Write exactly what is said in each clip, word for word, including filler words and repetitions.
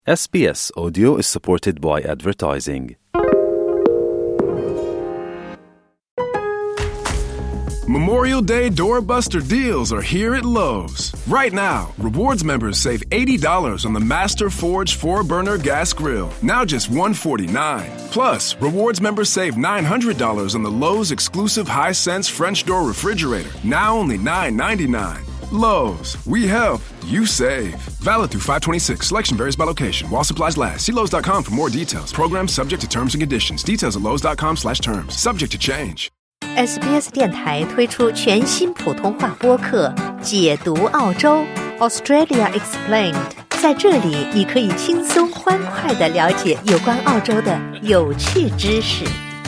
S B S Audio is supported by advertising. Memorial Day doorbuster deals are here at Lowe's. Right now, Rewards members save eighty dollars on the Master Forge four burner gas grill, now just one hundred forty-nine dollars. Plus, Rewards members save nine hundred dollars on the Lowe's exclusive Hisense French door refrigerator, now only nine ninety-nine. Lowe's, we help, you save. Valid through five twenty-six. Selection varies by location. While supplies last. See Lowe's dot com for more details. Program subject to terms and conditions. Details at Lowe's dot com slash terms. Subject to change. S B S 电台推出全新普通话播客解读澳洲 Australia Explained， 在这里你可以轻松欢快地了解有关澳洲的有趣知识。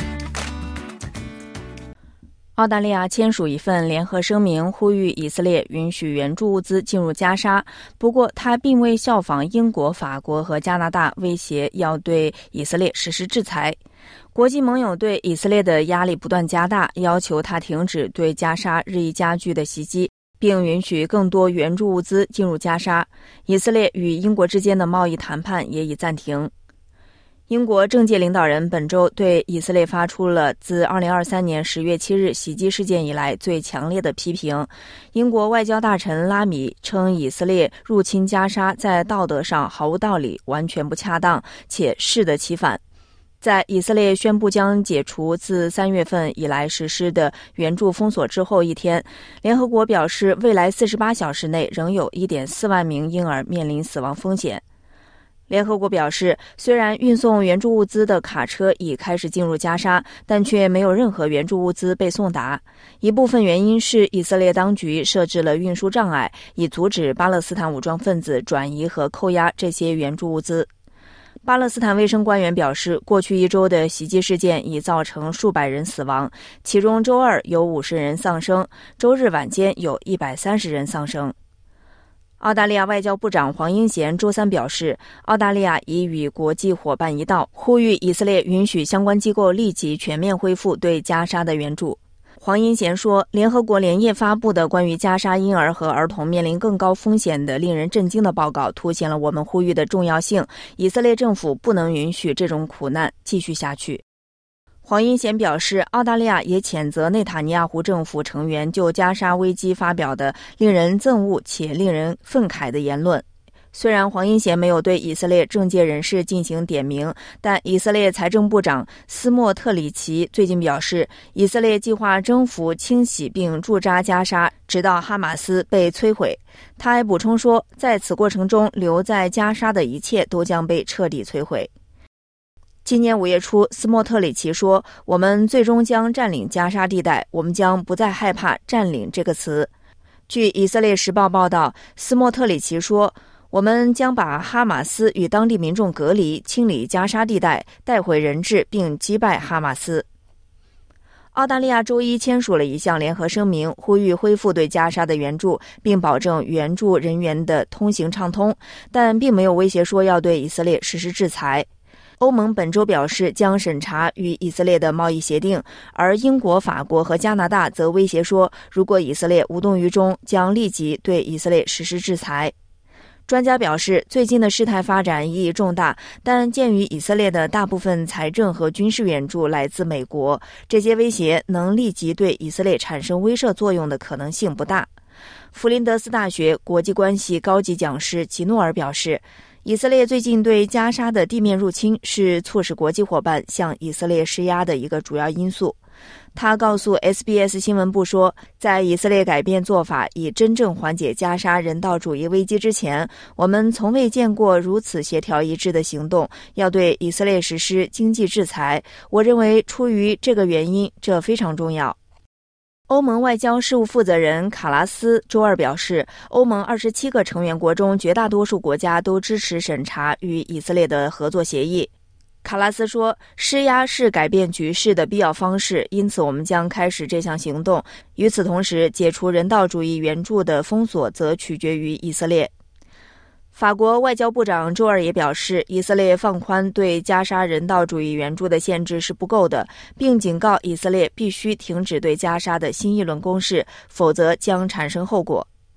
澳大利亚签署一份联合声明，呼吁以色列允许援助物资进入加沙，不过它并未效仿英国、法国和加拿大威胁要对以色列实施制裁。国际盟友对以色列的压力不断加大，要求他停止对加沙日益加剧的袭击，并允许更多援助物资进入加沙。以色列与英国之间的贸易谈判也已暂停。英国政界领导人本周对以色列发出了自二零二三年十月七日袭击事件以来最强烈的批评。英国外交大臣拉米称，以色列入侵加沙在道德上毫无道理，完全不恰当，且适得其反。在以色列宣布将解除自三月份以来实施的援助封锁之后一天，联合国表示，未来四十八小时内仍有 一点四万名婴儿面临死亡风险。联合国表示，虽然运送援助物资的卡车已开始进入加沙，但却没有任何援助物资被送达。一部分原因是以色列当局设置了运输障碍，以阻止巴勒斯坦武装分子转移和扣押这些援助物资。巴勒斯坦卫生官员表示，过去一周的袭击事件已造成数百人死亡，其中周二有五十人丧生，周日晚间有一百三十人丧生。澳大利亚外交部长黄英贤周三表示，澳大利亚已与国际伙伴一道，呼吁以色列允许相关机构立即全面恢复对加沙的援助。黄英贤说，联合国连夜发布的关于加沙婴儿和儿童面临更高风险的令人震惊的报告，凸显了我们呼吁的重要性。以色列政府不能允许这种苦难继续下去。黄英贤表示，澳大利亚也谴责内塔尼亚胡政府成员就加沙危机发表的令人憎恶且令人愤慨的言论。虽然黄英贤没有对以色列政界人士进行点名，但以色列财政部长斯莫特里奇最近表示，以色列计划征服、清洗并驻扎加沙，直到哈马斯被摧毁。他还补充说，在此过程中留在加沙的一切都将被彻底摧毁。今年五月初，斯莫特里奇说，我们最终将占领加沙地带，我们将不再害怕占领这个词。据以色列时报报道，斯莫特里奇说，我们将把哈马斯与当地民众隔离，清理加沙地带，带回人质，并击败哈马斯。澳大利亚周一签署了一项联合声明，呼吁恢复对加沙的援助，并保证援助人员的通行畅通，但并没有威胁说要对以色列实施制裁。欧盟本周表示将审查与以色列的贸易协定，而英国、法国和加拿大则威胁说，如果以色列无动于衷，将立即对以色列实施制裁。专家表示，最近的事态发展意义重大，但鉴于以色列的大部分财政和军事援助来自美国，这些威胁能立即对以色列产生威慑作用的可能性不大。弗林德斯大学国际关系高级讲师吉诺尔表示，以色列最近对加沙的地面入侵是促使国际伙伴向以色列施压的一个主要因素。他告诉 S B S 新闻部说，在以色列改变做法以真正缓解加沙人道主义危机之前，我们从未见过如此协调一致的行动，要对以色列实施经济制裁。我认为出于这个原因，这非常重要。欧盟外交事务负责人卡拉斯周二表示，欧盟二十七个成员国中绝大多数国家都支持审查与以色列的合作协议。卡拉斯说，施压是改变局势的必要方式，因此我们将开始这项行动。与此同时，解除人道主义援助的封锁则取决于以色列。法国外交部长周二也表示，以色列放宽对加沙人道主义援助的限制是不够的，并警告以色列必须停止对加沙的新一轮攻势，否则将产生后果。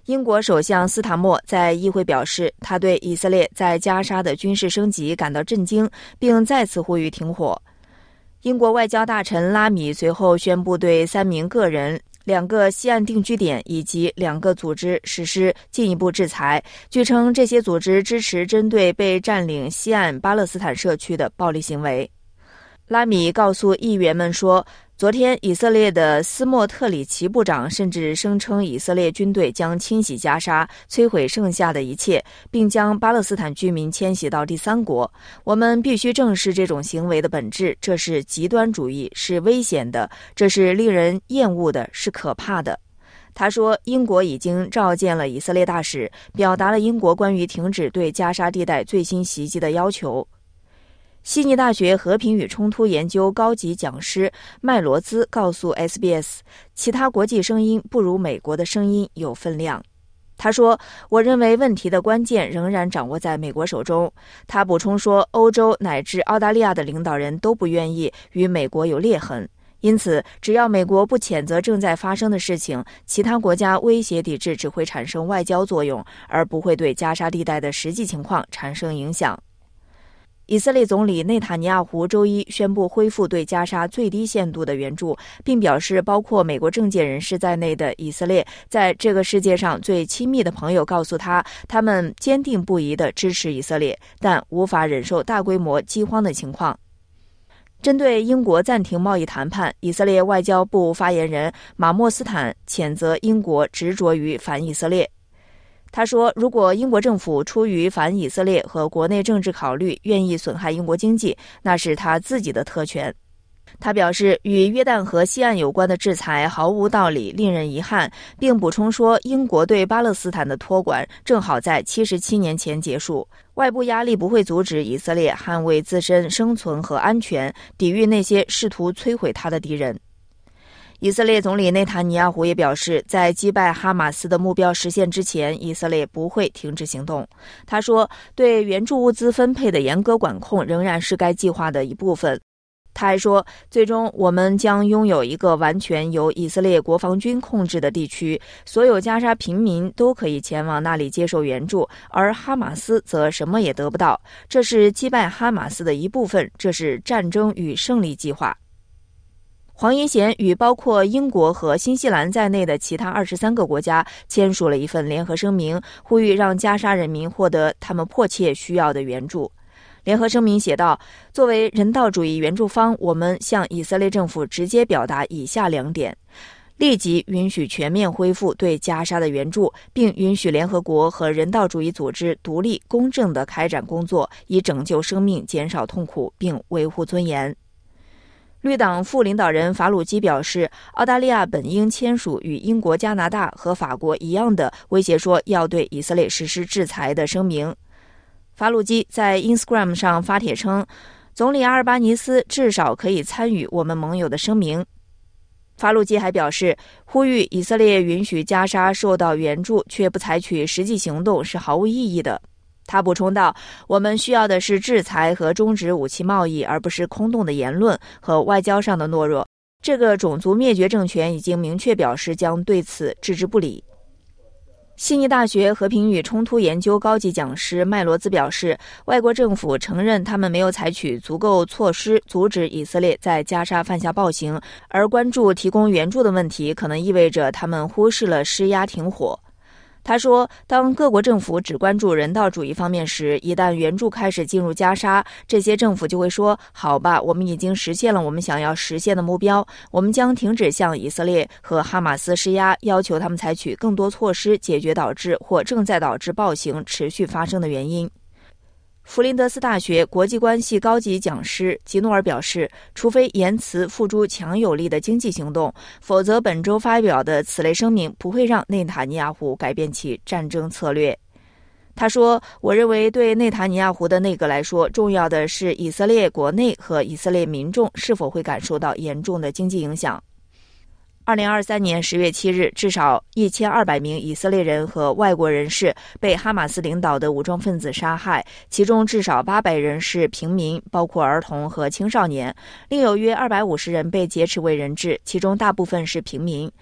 英国首相斯塔默在议会表示，他对以色列在加沙的军事升级感到震惊，并再次呼吁停火。英国外交大臣拉米随后宣布对三名个人、两个西岸定居点以及两个组织实施进一步制裁。据称，这些组织支持针对被占领西岸巴勒斯坦社区的暴力行为。拉米告诉议员们说，昨天以色列的斯莫特里奇部长甚至声称以色列军队将清洗加沙，摧毁剩下的一切，并将巴勒斯坦居民迁徙到第三国。我们必须正视这种行为的本质，这是极端主义，是危险的，这是令人厌恶的，是可怕的。他说，英国已经召见了以色列大使，表达了英国关于停止对加沙地带最新袭击的要求。悉尼大学和平与冲突研究高级讲师麦罗兹告诉 S B S， 其他国际声音不如美国的声音有分量。他说，我认为问题的关键仍然掌握在美国手中。他补充说，欧洲乃至澳大利亚的领导人都不愿意与美国有裂痕，因此只要美国不谴责正在发生的事情，其他国家威胁抵制只会产生外交作用，而不会对加沙地带的实际情况产生影响。以色列总理内塔尼亚胡周一宣布恢复对加沙最低限度的援助，并表示包括美国政界人士在内的以色列在这个世界上最亲密的朋友告诉他，他们坚定不移地支持以色列，但无法忍受大规模饥荒的情况。针对英国暂停贸易谈判，以色列外交部发言人马莫斯坦谴责英国执着于反以色列。他说，如果英国政府出于反以色列和国内政治考虑愿意损害英国经济，那是他自己的特权。他表示，与约旦河西岸有关的制裁毫无道理，令人遗憾，并补充说，英国对巴勒斯坦的托管正好在七十七年前结束。外部压力不会阻止以色列捍卫自身生存和安全，抵御那些试图摧毁他的敌人。以色列总理内塔尼亚胡也表示，在击败哈马斯的目标实现之前，以色列不会停止行动。他说，对援助物资分配的严格管控仍然是该计划的一部分。他还说，最终我们将拥有一个完全由以色列国防军控制的地区，所有加沙平民都可以前往那里接受援助，而哈马斯则什么也得不到。这是击败哈马斯的一部分，这是战争与胜利计划。黄英贤与包括英国和新西兰在内的其他二十三个国家签署了一份联合声明，呼吁让加沙人民获得他们迫切需要的援助。联合声明写道，作为人道主义援助方，我们向以色列政府直接表达以下两点：立即允许全面恢复对加沙的援助，并允许联合国和人道主义组织独立公正地开展工作，以拯救生命、减少痛苦并维护尊严。绿党副领导人法鲁基表示，澳大利亚本应签署与英国、加拿大和法国一样的威胁说要对以色列实施制裁的声明。法鲁基在 Instagram 上发帖称，总理阿尔巴尼斯至少可以参与我们盟友的声明。法鲁基还表示，呼吁以色列允许加沙受到援助却不采取实际行动是毫无意义的。他补充道，我们需要的是制裁和终止武器贸易，而不是空洞的言论和外交上的懦弱。这个种族灭绝政权已经明确表示将对此置之不理。悉尼大学和平与冲突研究高级讲师麦罗兹表示，外国政府承认他们没有采取足够措施阻止以色列在加沙犯下暴行，而关注提供援助的问题可能意味着他们忽视了施压停火。他说，当各国政府只关注人道主义方面时，一旦援助开始进入加沙，这些政府就会说，好吧，我们已经实现了我们想要实现的目标，我们将停止向以色列和哈马斯施压，要求他们采取更多措施解决导致或正在导致暴行持续发生的原因。弗林德斯大学国际关系高级讲师吉诺尔表示，除非言辞付诸强有力的经济行动，否则本周发表的此类声明不会让内塔尼亚胡改变其战争策略。他说，我认为对内塔尼亚胡的内阁来说，重要的是以色列国内和以色列民众是否会感受到严重的经济影响。二零二三年十月七日，至少一千二百名以色列人和外国人士被哈马斯领导的武装分子杀害，其中至少八百人是平民，包括儿童和青少年，另有约二百五十人被劫持为人质，其中大部分是平民。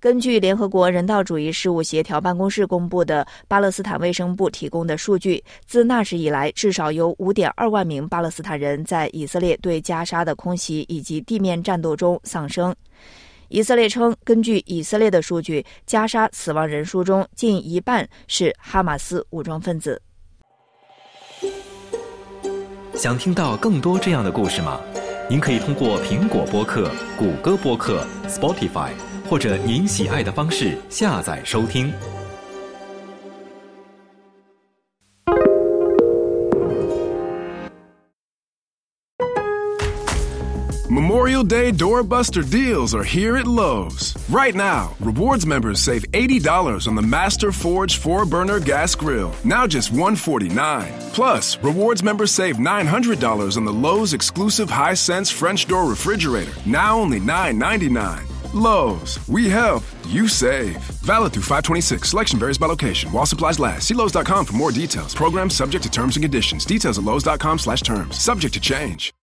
根据联合国人道主义事务协调办公室公布的巴勒斯坦卫生部提供的数据，自那时以来，至少有 五点二万名巴勒斯坦人在以色列对加沙的空袭以及地面战斗中丧生。以色列称，根据以色列的数据，加沙死亡人数中近一半是哈马斯武装分子。 想听到更多这样的故事吗？您可以通过苹果播客、谷歌播客、Spotify 或者您喜爱的方式下载收听。 Memorial Day doorbuster deals are here at Lowe's. Right now, Rewards members save eighty dollars on the Master Forge four burner gas grill, now just one hundred forty-nine dollars. Plus, Rewards members save nine hundred dollars on the Lowe's exclusive Hisense French door refrigerator, now only nine ninety-nine. Lowe's, we help, you save. Valid through five twenty-six. Selection varies by location. While supplies last. See Lowe's dot com for more details. Program subject to terms and conditions. Details at Lowe's dot com slash terms. Subject to change.